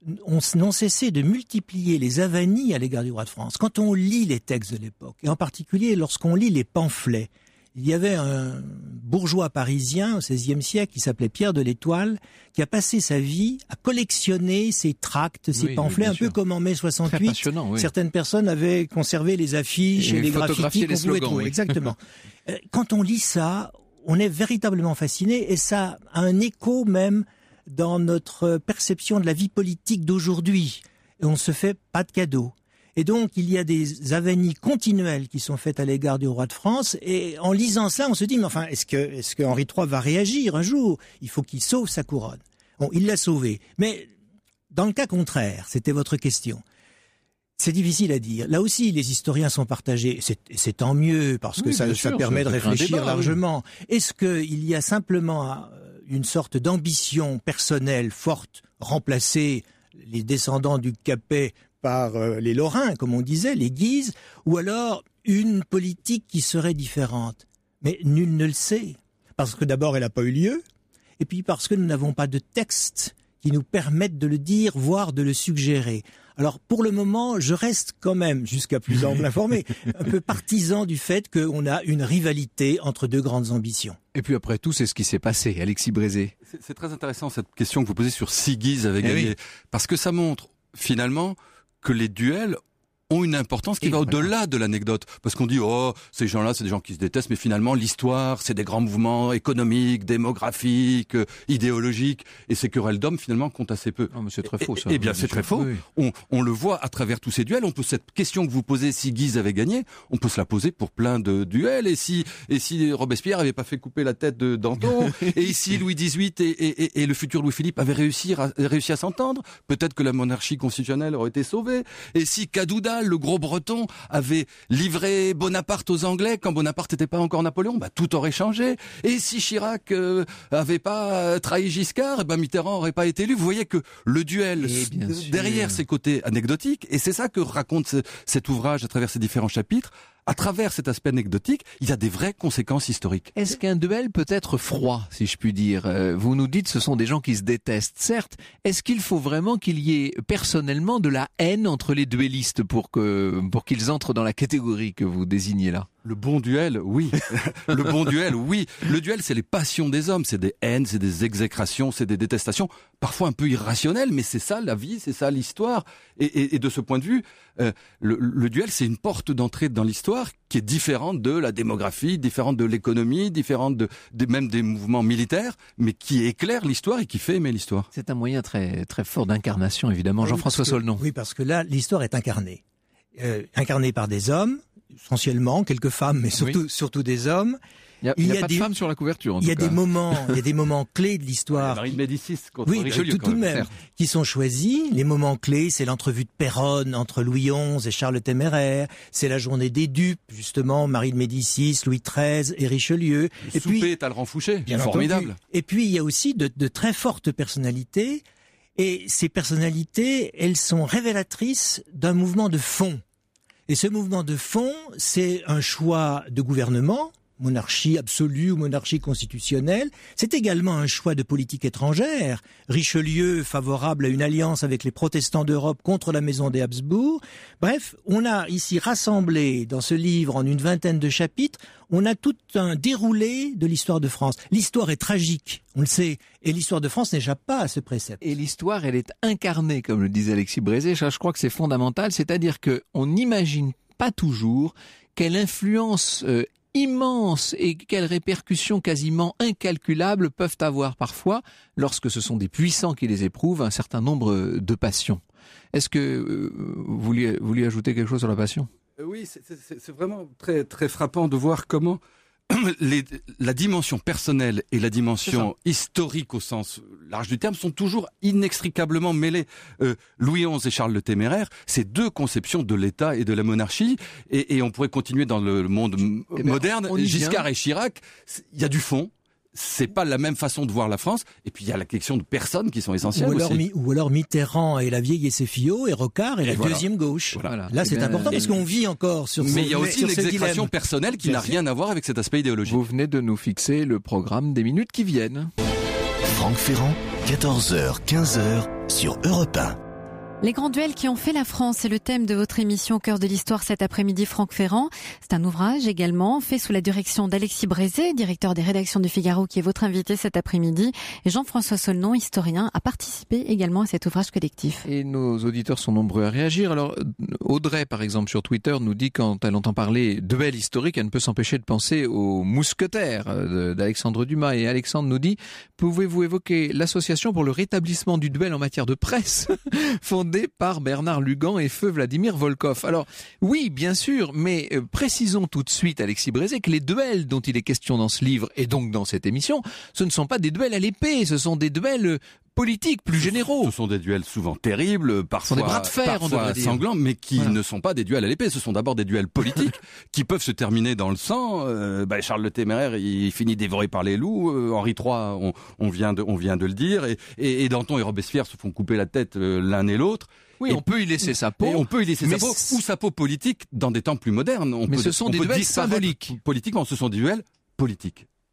n'ont cessé de multiplier les avanies à l'égard du roi de France. Quand on lit les textes de l'époque, et en particulier lorsqu'on lit les pamphlets, il y avait un bourgeois parisien au seizième siècle qui s'appelait Pierre de l'Étoile, qui a passé sa vie à collectionner ces tracts, ces oui, pamphlets, oui, un sûr. peu comme en mai soixante-huit. Oui. Certaines personnes avaient conservé les affiches et, et les graffitis qu'on pouvait trouver. Oui. Exactement. Quand on lit ça, on est véritablement fasciné, et ça a un écho même dans notre perception de la vie politique d'aujourd'hui. Et on ne se fait pas de cadeaux. Et donc, il y a des avanies continuelles qui sont faites à l'égard du roi de France. Et en lisant ça, on se dit, mais enfin, est-ce que, est-ce que Henri trois va réagir un jour? Il faut qu'il sauve sa couronne. Bon, il l'a sauvée. Mais dans le cas contraire, c'était votre question. C'est difficile à dire. Là aussi, les historiens sont partagés. C'est, c'est tant mieux, parce que oui, ça, ça sûr, permet de réfléchir débat, largement. Oui. Est-ce qu'il y a simplement une sorte d'ambition personnelle forte, remplacer les descendants du Capet par euh, les Lorrains, comme on disait, les Guises, ou alors une politique qui serait différente? Mais nul ne le sait. Parce que d'abord, elle n'a pas eu lieu, et puis parce que nous n'avons pas de texte qui nous permettent de le dire, voire de le suggérer. Alors pour le moment, je reste quand même, jusqu'à plus ample informé, un peu partisan du fait qu'on a une rivalité entre deux grandes ambitions. Et puis après tout, c'est ce qui s'est passé, Alexis Brézé. C'est, c'est très intéressant cette question que vous posez sur si Guise avait Eh gagné, oui. parce que ça montre finalement que les duels ont une importance qui Et va voilà. au-delà de l'anecdote. Parce qu'on dit, oh, ces gens-là, c'est des gens qui se détestent, mais finalement, l'histoire, c'est des grands mouvements économiques, démographiques, euh, idéologiques, et ces querelles d'hommes, finalement, comptent assez peu. Oh, mais c'est très faux, ça. Eh, eh bien, c'est très faux. Oui. On, on le voit à travers tous ces duels. On peut, cette question que vous posez, si Guise avait gagné, on peut se la poser pour plein de duels. Et si, et si Robespierre avait pas fait couper la tête de Danton, et si Louis dix-huit et, et, et, et le futur Louis-Philippe avaient réussi à, réussi à s'entendre, peut-être que la monarchie constitutionnelle aurait été sauvée. Et si Cadoudal, le gros breton, avait livré Bonaparte aux Anglais quand Bonaparte n'était pas encore Napoléon, bah tout aurait changé. Et si Chirac euh, avait pas trahi Giscard, bah Mitterrand aurait pas été élu. Vous voyez que le duel Et bien sûr. derrière ces côtés anecdotiques, et c'est ça que raconte ce, cet ouvrage à travers ses différents chapitres. À travers cet aspect anecdotique, il y a des vraies conséquences historiques. Est-ce qu'un duel peut être froid, si je puis dire? Euh, Vous nous dites ce sont des gens qui se détestent. Certes, est-ce qu'il faut vraiment qu'il y ait personnellement de la haine entre les duellistes pour que pour qu'ils entrent dans la catégorie que vous désignez là? Le bon duel, oui. Le bon duel, oui. Le duel, c'est les passions des hommes. C'est des haines, c'est des exécrations, c'est des détestations, parfois un peu irrationnelles, mais c'est ça la vie, c'est ça l'histoire. Et, et, et de ce point de vue, euh, le, le duel, c'est une porte d'entrée dans l'histoire qui est différente de la démographie, différente de l'économie, différente de, de même des mouvements militaires, mais qui éclaire l'histoire et qui fait aimer l'histoire. C'est un moyen très très fort d'incarnation, évidemment. Oui, Jean-François parce que- Solnon. Oui, parce que là, l'histoire est incarnée. Euh, incarnée par des hommes, essentiellement, quelques femmes, mais surtout, surtout des hommes. Il n'y a, il il y y a a pas des- de femme sur la couverture, en Il y a tout cas. des moments, il y a des moments clés de l'histoire. Marie de Médicis contre Oui, Richelieu, tout, quand tout de même. même, qui sont choisis. Les moments clés, c'est l'entrevue de Péronne entre Louis onze et Charles le Téméraire. C'est la journée des dupes, justement, Marie de Médicis, Louis treize et Richelieu. Le Et souper puis, est Talleyrand Fouché, bien formidable. entendu. Et puis, il y a aussi de, de très fortes personnalités. Et ces personnalités, elles sont révélatrices d'un mouvement de fond. Et ce mouvement de fond, c'est un choix de gouvernement, monarchie absolue ou monarchie constitutionnelle. C'est également un choix de politique étrangère. Richelieu favorable à une alliance avec les protestants d'Europe contre la maison des Habsbourg. Bref, on a ici rassemblé dans ce livre en une vingtaine de chapitres, on a tout un déroulé de l'histoire de France. L'histoire est tragique, on le sait, et l'histoire de France n'échappe pas à ce précepte. Et l'histoire, elle est incarnée, comme le disait Alexis Brézé. Ça, je crois que c'est fondamental. C'est-à-dire que on n'imagine pas toujours quelle influence euh, immense et quelles répercussions quasiment incalculables peuvent avoir parfois, lorsque ce sont des puissants qui les éprouvent, un certain nombre de passions. Est-ce que euh, vous vouliez, vous vouliez ajouter quelque chose sur la passion ? Euh, Oui, c'est, c'est, c'est vraiment très, très frappant de voir comment les, la dimension personnelle et la dimension historique au sens large du terme sont toujours inextricablement mêlées. Euh, Louis onze et Charles le Téméraire, c'est deux conceptions de l'État et de la monarchie, et, et on pourrait continuer dans le monde m- Eh ben, moderne. on y Giscard vient. et Chirac, il y a du fond. C'est pas la même façon de voir la France. Et puis il y a la question de personnes qui sont essentielles Ou alors, aussi. Mi- ou alors Mitterrand et la vieille et ses fillots, et Rocard et, Et la voilà. deuxième gauche. Voilà. Là, Eh c'est ben, important parce et- qu'on vit encore sur ce Mais il y a aussi sur une ce exécration dilemme. personnelle qui Bien n'a sûr. rien à voir avec cet aspect idéologique. Vous venez de nous fixer le programme des minutes qui viennent. Franck Ferrand, quatorze heures quinze sur Europe un. Les grands duels qui ont fait la France, c'est le thème de votre émission Cœur de l'Histoire cet après-midi, Franck Ferrand. C'est un ouvrage également fait sous la direction d'Alexis Brézé, directeur des rédactions du Figaro, qui est votre invité cet après-midi. Et Jean-François Solnon, historien, a participé également à cet ouvrage collectif. Et nos auditeurs sont nombreux à réagir. Alors, Audrey, par exemple, sur Twitter, nous dit quand elle entend parler de duel historique, elle ne peut s'empêcher de penser aux mousquetaires de- d'Alexandre Dumas. Et Alexandre nous dit, pouvez-vous évoquer l'association pour le rétablissement du duel en matière de presse, fondée par Bernard Lugan et feu Vladimir Volkov? Alors, oui, bien sûr, mais euh, précisons tout de suite, Alexis Brézé, que les duels dont il est question dans ce livre, et donc dans cette émission, ce ne sont pas des duels à l'épée, ce sont des duels euh, politiques plus généraux. Ce sont des duels souvent terribles, parfois, des bras de fer, on parfois devrait dire. sanglants, mais qui Voilà. ne sont pas des duels à l'épée. Ce sont d'abord des duels politiques qui peuvent se terminer dans le sang. Euh, bah, Charles le Téméraire, il finit dévoré par les loups. Euh, Henri trois, on, on vient de, on vient de le dire. Et, et, et Danton et Robespierre se font couper la tête euh, l'un et l'autre. Oui, Et- on peut y laisser sa peau. Et on peut y laisser mais sa peau c- ou sa peau politique dans des temps plus modernes. On Mais peut, ce sont on des peut duels disparaître symboliques. Politiquement, ce sont des duels politiques.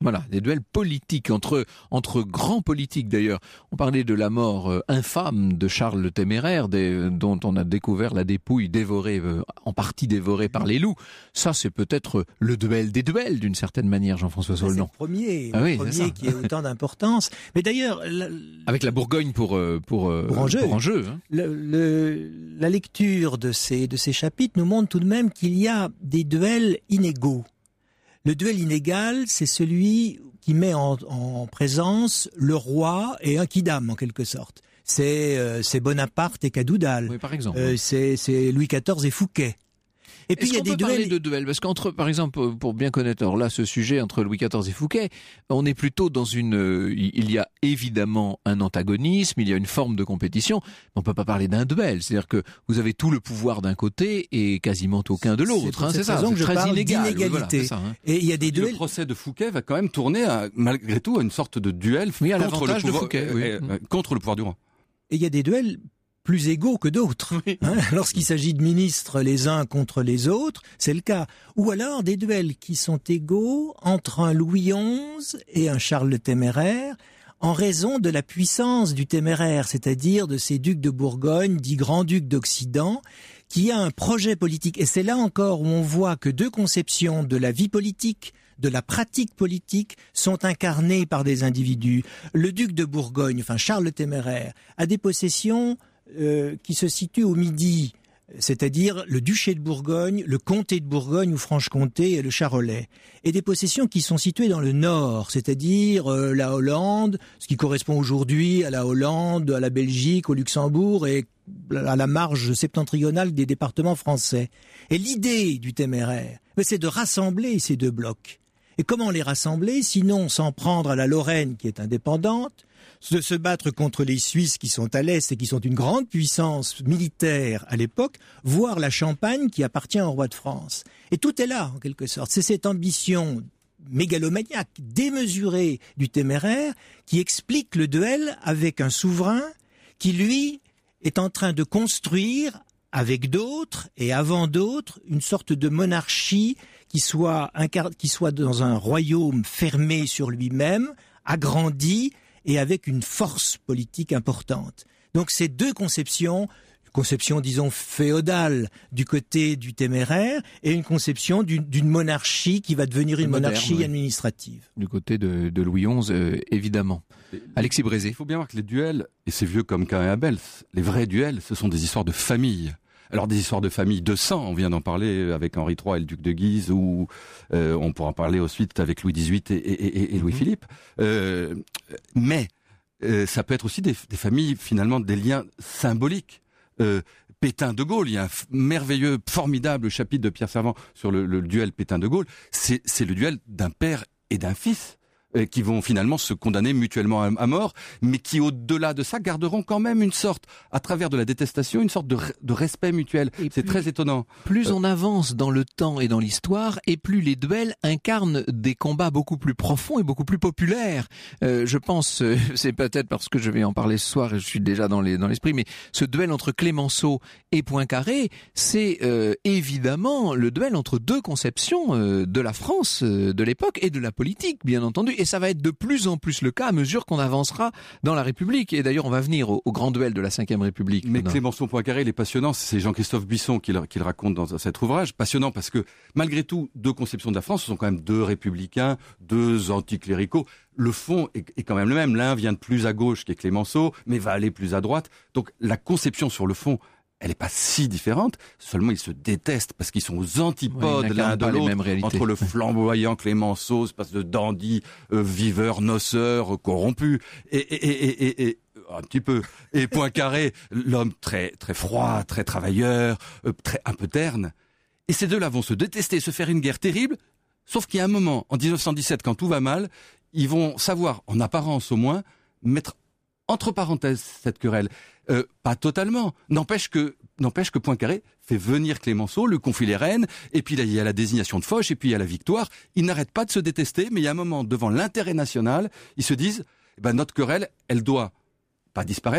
Voilà, des duels politiques entre entre grands politiques d'ailleurs. On parlait de la mort euh, infâme de Charles le Téméraire, des, dont on a découvert la dépouille dévorée, euh, en partie dévorée par les loups. Ça, c'est peut-être le duel des duels d'une certaine manière, Jean-François Saulnon. C'est le premier, ah le oui, premier qui a autant d'importance. Mais d'ailleurs, la, avec la Bourgogne pour pour pour, pour enjeu, pour enjeu hein. le, le, la lecture de ces de ces chapitres nous montre tout de même qu'il y a des duels inégaux. Le duel inégal, c'est celui qui met en, en présence le roi et un quidam en quelque sorte. C'est euh, c'est Bonaparte et Cadoudal. Oui, par exemple. Euh, oui. C'est c'est Louis quatorze et Fouquet. Et puis il y a des duels. Parler de duels parce qu'entre, par exemple, pour bien connaître alors là ce sujet entre Louis quatorze et Fouquet, on est plutôt dans une. Euh, il y a évidemment un antagonisme, il y a une forme de compétition, mais on peut pas parler d'un duel. C'est-à-dire que vous avez tout le pouvoir d'un côté et quasiment aucun de l'autre. C'est, hein, c'est ça. C'est très inégal. Voilà, ça, hein. Et il y a des duels. Le procès de Fouquet va quand même tourner à, malgré tout à une sorte de duel oui, à contre le pouvoir, de Fouquet, oui. euh, euh, contre le pouvoir du roi. Et il y a des duels plus égaux que d'autres. Oui. Hein, lorsqu'il s'agit de ministres les uns contre les autres, c'est le cas. Ou alors des duels qui sont égaux entre un Louis onze et un Charles le Téméraire, en raison de la puissance du Téméraire, c'est-à-dire de ces ducs de Bourgogne, dits grands-ducs d'Occident, qui a un projet politique. Et c'est là encore où on voit que deux conceptions de la vie politique, de la pratique politique, sont incarnées par des individus. Le duc de Bourgogne, enfin Charles le Téméraire, a des possessions Euh, qui se situe au Midi, c'est-à-dire le duché de Bourgogne, le comté de Bourgogne ou Franche-Comté et le Charolais, et des possessions qui sont situées dans le nord, c'est-à-dire euh, la Hollande, ce qui correspond aujourd'hui à la Hollande, à la Belgique, au Luxembourg et à la marge septentrionale des départements français. Et l'idée du Téméraire, c'est de rassembler ces deux blocs. Et comment les rassembler, sinon s'en prendre à la Lorraine qui est indépendante, de se battre contre les Suisses qui sont à l'Est et qui sont une grande puissance militaire à l'époque, voire la Champagne qui appartient au roi de France. Et tout est là, en quelque sorte. C'est cette ambition mégalomaniaque, démesurée du Téméraire qui explique le duel avec un souverain qui, lui, est en train de construire, avec d'autres et avant d'autres, une sorte de monarchie qui soit, incar- qui soit dans un royaume fermé sur lui-même, agrandi, et avec une force politique importante. Donc ces deux conceptions, une conception disons féodale du côté du Téméraire et une conception d'une, d'une monarchie qui va devenir une moderne, monarchie oui. administrative. Du côté de, de Louis onze, euh, évidemment. Et, Alexis Brézé. Il faut bien voir que les duels, et c'est vieux comme Cain et Abel, les vrais duels, ce sont des histoires de famille. Alors des histoires de famille de sang, on vient d'en parler avec Henri trois et le duc de Guise, ou euh, on pourra en parler ensuite avec Louis dix-huit et, et, et, et Louis-Philippe. Euh, mais euh, ça peut être aussi des, des familles, finalement, des liens symboliques. Euh, Pétain de Gaulle, il y a un f- merveilleux, formidable chapitre de Pierre Servan sur le, le duel Pétain de Gaulle. C'est, c'est le duel d'un père et d'un fils euh, qui vont finalement se condamner mutuellement à, à mort, mais qui, au-delà de ça, garderont quand même une sorte, à travers de la détestation, une sorte de, re- de respect mutuel. Et c'est plus- très étonnant. Plus Euh, on avance dans le temps et dans l'histoire, et plus les duels incarnent des combats beaucoup plus profonds et beaucoup plus populaires. Euh, je pense, euh, c'est peut-être parce que je vais en parler ce soir et je suis déjà dans, les, dans l'esprit, mais ce duel entre Clémenceau et Poincaré, c'est euh, évidemment le duel entre deux conceptions euh, de la France euh, de l'époque et de la politique, bien entendu. Et ça va être de plus en plus le cas à mesure qu'on avancera dans la République. Et d'ailleurs, on va venir au, au grand duel de la cinquième République. Mais Non. Clémenceau Poincaré, il est passionnant. C'est Jean-Christophe Buisson qui le, qui le raconte dans cet ouvrage. Passionnant parce que, malgré tout, deux conceptions de la France, ce sont quand même deux républicains, deux anticléricaux. Le fond est, est quand même le même. L'un vient de plus à gauche, qui est Clémenceau, mais va aller plus à droite. Donc, la conception sur le fond, elle n'est pas si différente. Seulement, ils se détestent parce qu'ils sont aux antipodes Ouais, ils l'un n'incarnent de pas les l'autre. mêmes réalités. Entre le flamboyant Clémenceau, espèce de dandy, euh, viveur, noceur, corrompu, et, et, et, et, et un petit peu. Et Poincaré, l'homme très très froid, très travailleur, euh, très un peu terne. Et ces deux-là vont se détester, se faire une guerre terrible. Sauf qu'il y a un moment, en dix-neuf cent dix-sept, quand tout va mal, ils vont savoir, en apparence au moins, mettre entre parenthèses cette querelle. Euh, pas totalement. N'empêche que, n'empêche que Poincaré fait venir Clémenceau, lui confie les rênes, et puis là, il y a la désignation de Foch, et puis il y a la victoire. Ils n'arrêtent pas de se détester, mais il y a un moment, devant l'intérêt national, ils se disent, eh ben, notre querelle, elle doit pas disparaître,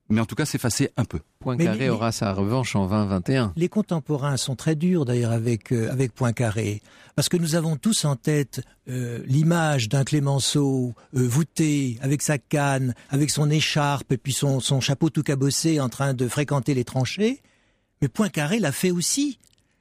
mais en tout cas s'effacer un peu. Poincaré Mais les- aura sa revanche en vingt vingt et un. Les contemporains sont très durs d'ailleurs avec euh, avec Poincaré, parce que nous avons tous en tête euh, l'image d'un Clémenceau euh, voûté avec sa canne, avec son écharpe et puis son son chapeau tout cabossé en train de fréquenter les tranchées. Mais Poincaré l'a fait aussi.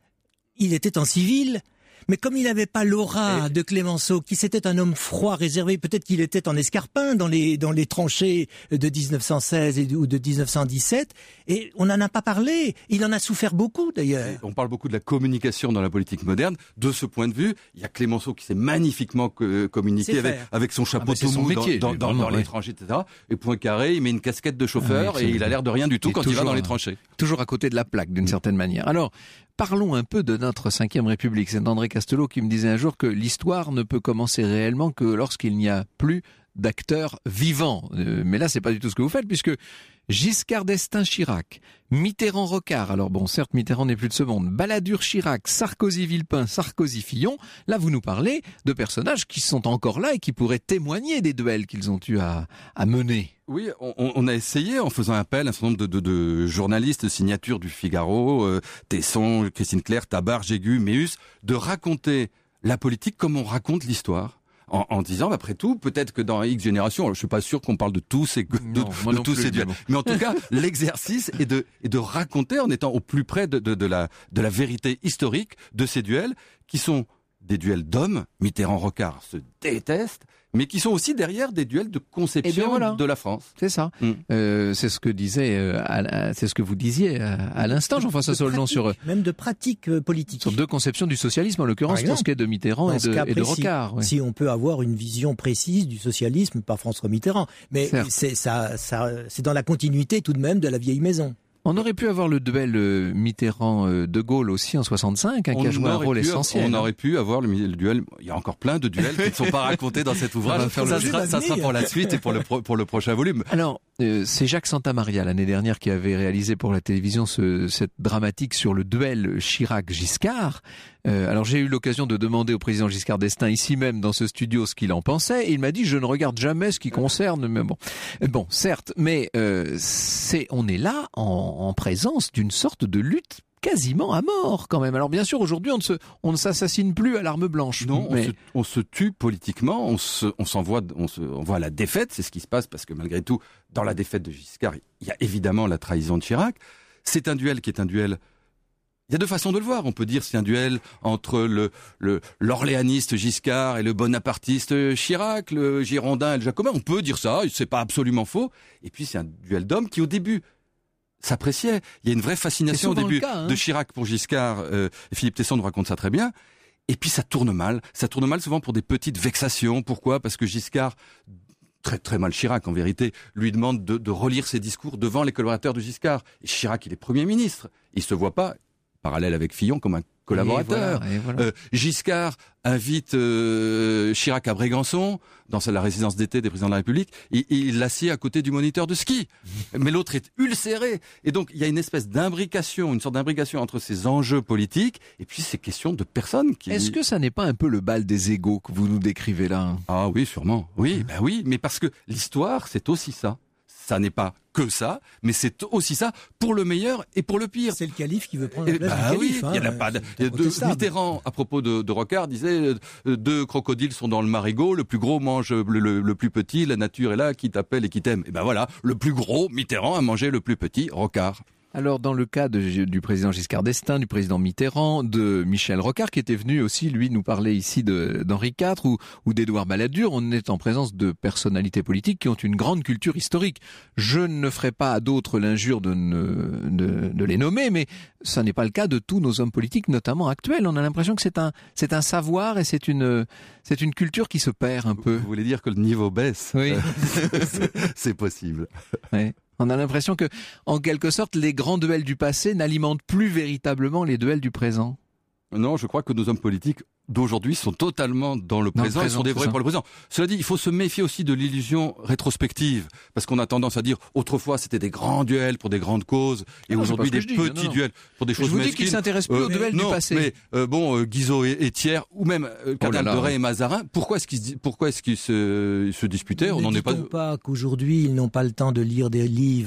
Il était en civil. Mais comme il n'avait pas l'aura de Clémenceau, qui c'était un homme froid, réservé, peut-être qu'il était en escarpin dans les dans les tranchées de dix-neuf cent seize et, ou de dix-neuf cent dix-sept, et on n'en a pas parlé. Il en a souffert beaucoup d'ailleurs. On parle beaucoup de la communication dans la politique moderne. De ce point de vue, il y a Clémenceau qui s'est magnifiquement euh, communiqué C'est avec, faire. avec son chapeau Ah, mais c'est tout son mou métier, dans, lui, dans, vraiment, dans les ouais. tranchées, et cetera. Et Poincaré, il met une casquette de chauffeur Ah oui, et il a l'air de rien du tout Il est quand il va toujours, dans les euh, tranchées. Toujours à côté de la plaque, d'une certaine manière. Alors, parlons un peu de notre cinquième République. C'est André Castelot qui me disait un jour que l'histoire ne peut commencer réellement que lorsqu'il n'y a plus d'acteurs vivants. Euh, mais là, c'est pas du tout ce que vous faites, puisque Giscard d'Estaing Chirac, Mitterrand Rocard, alors bon, certes, Mitterrand n'est plus de ce monde, Balladur Chirac, Sarkozy Villepin, Sarkozy Fillon, là, vous nous parlez de personnages qui sont encore là et qui pourraient témoigner des duels qu'ils ont eu à, à mener. Oui, on, on a essayé en faisant appel à un certain nombre de, de, de journalistes, signatures du Figaro, euh, Tesson, Christine Claire, Tabar, Jégu, Méus, de raconter la politique comme on raconte l'histoire. En, en disant, bah, après tout, peut-être que dans X générations, alors je suis pas sûr qu'on parle de tous ces, de, Non, moi de non tous plus, ces duels. mais bon. Mais en tout cas, l'exercice est de, est de raconter en étant au plus près de, de, de la, de la vérité historique de ces duels qui sont des duels d'hommes. Mitterrand-Rocard se détestent, mais qui sont aussi derrière des duels de conception Eh bien, voilà. de la France. C'est ça. Mm. Euh, c'est ce que disait, euh, à la- c'est ce que vous disiez à, à l'instant, Jean-François De Solnon, pratique, sur, même de pratiques euh, politiques. sur deux conceptions du socialisme, en l'occurrence, Par exemple, pour ce qui est de Mitterrand Dans et ce de, cas et de précis, Rocard. ouais. Si on peut avoir une vision précise du socialisme par François Mitterrand, mais Certes. c'est ça, ça, c'est dans la continuité tout de même de la vieille maison. On aurait pu avoir le duel euh, Mitterrand-De Gaulle aussi en soixante-cinq, hein, qui a joué un aurait rôle pu- essentiel. On aurait pu avoir le, le duel. Il y a encore plein de duels qui ne sont pas racontés dans cet ouvrage. On va faire ça, le sera, jeu ça sera pour la suite et pour le, pro- pour le prochain volume. Alors, euh, c'est Jacques Santamaria l'année dernière qui avait réalisé pour la télévision ce, cette dramatique sur le duel Chirac-Giscard. Euh, alors j'ai eu l'occasion de demander au président Giscard d'Estaing ici même dans ce studio ce qu'il en pensait et il m'a dit je ne regarde jamais ce qui concerne mais bon bon certes mais euh, c'est on est là en, en présence d'une sorte de lutte quasiment à mort quand même. Alors bien sûr aujourd'hui on ne se on ne s'assassine plus à l'arme blanche. Non, mais on, se, on se tue politiquement, on se, on s'envoie, on se, on voit la défaite, c'est ce qui se passe parce que malgré tout, dans la défaite de Giscard, il y a évidemment la trahison de Chirac. C'est un duel qui est un duel. Il y a deux façons de le voir. On peut dire c'est un duel entre le, le l'orléaniste Giscard et le bonapartiste Chirac, le girondin et le jacobin. On peut dire ça, c'est pas absolument faux. Et puis c'est un duel d'hommes qui au début s'appréciait. Il y a une vraie fascination au C'est souvent début le cas, hein. de Chirac pour Giscard. Euh, et Philippe Tesson nous raconte ça très bien. Et puis ça tourne mal. Ça tourne mal souvent pour des petites vexations. Pourquoi ? Parce que Giscard, très très mal Chirac en vérité, lui demande de, de relire ses discours devant les collaborateurs de Giscard. Et Chirac, il est Premier ministre. Il se voit pas, parallèle avec Fillon, comme un collaborateur. Et voilà, et voilà. Euh, Giscard invite euh, Chirac à Brégançon, dans la résidence d'été des présidents de la République, et, et il l'assied à côté du moniteur de ski. Mais l'autre est ulcéré. Et donc, il y a une espèce d'imbrication, une sorte d'imbrication entre ces enjeux politiques et puis ces questions de personnes qui... Est-ce que ça n'est pas un peu le bal des égaux que vous nous décrivez là hein? Ah oui, sûrement. Oui, ben oui, mais parce que l'histoire, c'est aussi ça. Ça n'est pas que ça, mais c'est aussi ça pour le meilleur et pour le pire. C'est le calife qui veut prendre la Eh place bah du oui, calife. il y en a hein, pas. de- c'est il y a deux- incontestable. Mitterrand, à propos de, de Rocard, disait euh, deux crocodiles sont dans le marigot, le plus gros mange le, le- le plus petit, la nature est là qui t'appelle et qui t'aime. Et ben voilà, le plus gros, Mitterrand, a mangé le plus petit, Rocard. Alors, dans le cas de- du président Giscard d'Estaing, du président Mitterrand, de Michel Rocard, qui était venu aussi, lui, nous parler ici de- d'Henri quatre ou, ou d'Édouard Balladur, on est en présence de personnalités politiques qui ont une grande culture historique. Je ne ferai pas à d'autres l'injure de, ne- de, de les nommer, mais ça n'est pas le cas de tous nos hommes politiques, notamment actuels. On a l'impression que c'est un, c'est un savoir et c'est une, c'est une culture qui se perd un peu. Vous voulez dire que le niveau baisse? Oui. C'est- C'est possible. Ouais. On a l'impression que, en quelque sorte, les grands duels du passé n'alimentent plus véritablement les duels du présent. Non, je crois que nos hommes politiques d'aujourd'hui sont totalement dans le Dans le présent, ils présent, sont des c'est vrais ça. pour le présent. Cela dit, il faut se méfier aussi de l'illusion rétrospective, parce qu'on a tendance à dire, autrefois c'était des grands duels pour des grandes causes, et Ah non, aujourd'hui c'est pas des ce que je dis, petits non, non. duels pour des choses Je vous dis mesquines. qu'ils s'intéressent plus Euh, aux duels non, du passé. mais euh, bon, euh, Guizot et, et Thiers, ou même euh, Oh là Cadal là. de Ray et Mazarin, pourquoi est-ce qu'ils se, di- pourquoi est-ce qu'ils se, ils se disputaient? On Ne n'en est pas. dit-on pas qu'aujourd'hui, ils n'ont pas le temps de lire des livres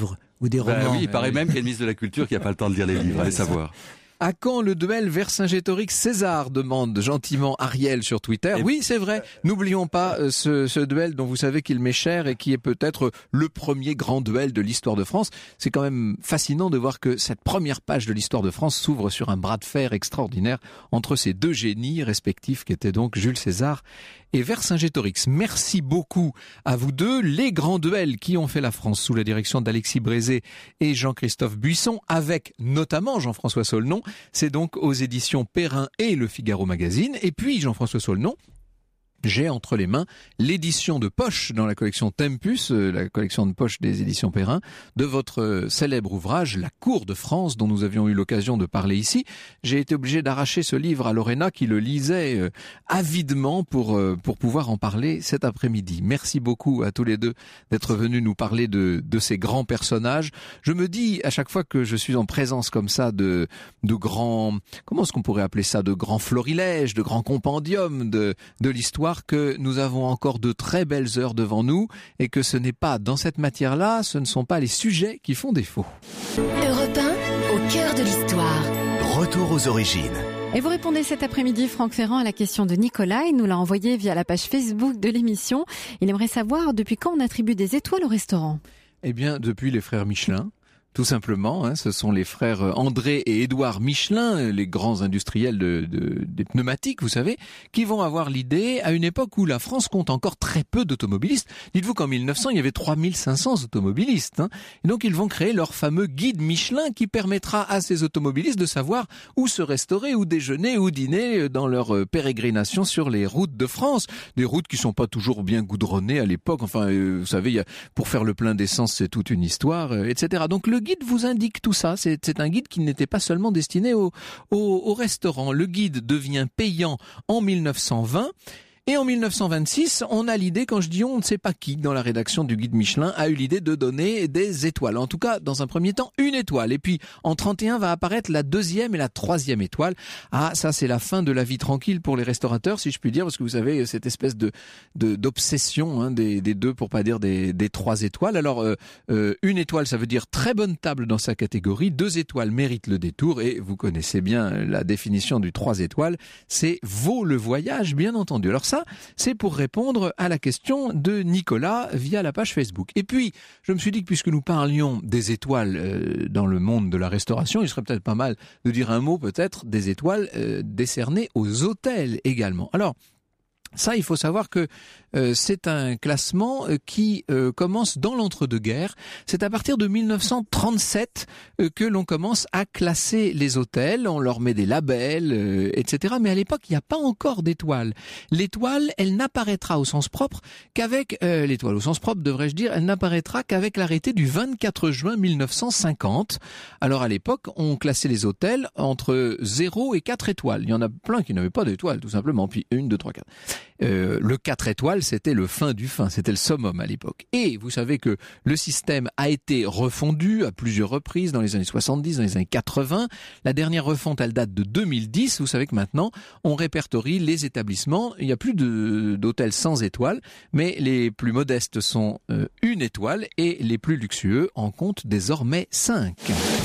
ou des Bah romans. oui, il paraît même qu'il y a une ministre de la Culture qui n'a pas le temps de lire les livres, allez savoir. À quand le duel Vercingétorix-César, demande gentiment Ariel sur Twitter. Et oui, c'est vrai. N'oublions pas euh, ce, ce duel dont vous savez qu'il m'est cher et qui est peut-être le premier grand duel de l'histoire de France. C'est quand même fascinant de voir que cette première page de l'histoire de France s'ouvre sur un bras de fer extraordinaire entre ces deux génies respectifs qui étaient donc Jules César et Vercingétorix. Merci beaucoup à vous deux. Les grands duels qui ont fait la France sous la direction d'Alexis Brézé et Jean-Christophe Buisson, avec notamment Jean-François Saulnon. C'est donc aux éditions Perrin et Le Figaro Magazine. Et puis Jean-François Saulnon, j'ai entre les mains l'édition de poche dans la collection Tempus, euh, la collection de poche des éditions Perrin, de votre euh, célèbre ouvrage La Cour de France, dont nous avions eu l'occasion de parler ici. J'ai été obligé d'arracher ce livre à Lorena qui le lisait euh, avidement pour euh, pour pouvoir en parler cet après-midi. Merci beaucoup à tous les deux d'être venus nous parler de de ces grands personnages. Je me dis à chaque fois que je suis en présence comme ça de de grands, comment est-ce qu'on pourrait appeler ça, de grands florilèges, de grands compendiums de de l'histoire, que nous avons encore de très belles heures devant nous et que ce n'est pas dans cette matière-là, ce ne sont pas les sujets qui font défaut. Europe un, au cœur de l'histoire. Retour aux origines. Et vous répondez cet après-midi, Franck Ferrand, à la question de Nicolas. Il nous l'a envoyé via la page Facebook de l'émission. Il aimerait savoir depuis quand on attribue des étoiles au restaurant. Eh bien, depuis les frères Michelin. Tout simplement, hein, ce sont les frères André et Édouard Michelin, les grands industriels de, de, des pneumatiques, vous savez, qui vont avoir l'idée à une époque où la France compte encore très peu d'automobilistes. Dites-vous qu'en mille neuf cents, il y avait trois mille cinq cents automobilistes. Hein, et donc, ils vont créer leur fameux guide Michelin qui permettra à ces automobilistes de savoir où se restaurer, où déjeuner, où dîner dans leur pérégrination sur les routes de France. Des routes qui sont pas toujours bien goudronnées à l'époque. Enfin, euh, vous savez, il y a, pour faire le plein d'essence, c'est toute une histoire, euh, et cetera. Donc, le guide vous indique tout ça. C'est, c'est un guide qui n'était pas seulement destiné au, au, au restaurant. Le guide devient payant en mille neuf cent vingt. Et en mille neuf cent vingt-six, on a l'idée, quand je dis on, ne sait pas qui, dans la rédaction du guide Michelin, a eu l'idée de donner des étoiles. En tout cas, dans un premier temps, une étoile. Et puis, en trente et un, va apparaître la deuxième et la troisième étoile. Ah, ça, c'est la fin de la vie tranquille pour les restaurateurs, si je puis dire, parce que vous savez, cette espèce de, de d'obsession hein, des, des deux, pour pas dire des, des trois étoiles. Alors, euh, euh, une étoile, ça veut dire très bonne table dans sa catégorie. Deux étoiles méritent le détour. Et vous connaissez bien la définition du trois étoiles. C'est vaut le voyage, bien entendu. Alors ça, c'est pour répondre à la question de Nicolas via la page Facebook. Et puis, je me suis dit que puisque nous parlions des étoiles euh, dans le monde de la restauration, il serait peut-être pas mal de dire un mot peut-être des étoiles euh, décernées aux hôtels également. Alors, ça, il faut savoir que euh, c'est un classement euh, qui euh, commence dans l'entre-deux-guerres. C'est à partir de mille neuf cent trente-sept euh, que l'on commence à classer les hôtels. On leur met des labels, euh, et cetera. Mais à l'époque, il n'y a pas encore d'étoile. L'étoile, elle n'apparaîtra au sens propre qu'avec... Euh, l'étoile au sens propre, devrais-je dire, elle n'apparaîtra qu'avec l'arrêté du vingt-quatre juin mille neuf cent cinquante. Alors à l'époque, on classait les hôtels entre zéro et quatre étoiles. Il y en a plein qui n'avaient pas d'étoiles, tout simplement. Puis une, deux, trois, quatre. Euh, le quatre étoiles, c'était le fin du fin, c'était le summum à l'époque. Et vous savez que le système a été refondu à plusieurs reprises dans les années soixante-dix, dans les années quatre-vingts. La dernière refonte, elle date de deux mille dix. Vous savez que maintenant, on répertorie les établissements. Il n'y a plus de, d'hôtels sans étoiles, mais les plus modestes sont euh, une étoile et les plus luxueux en comptent désormais cinq.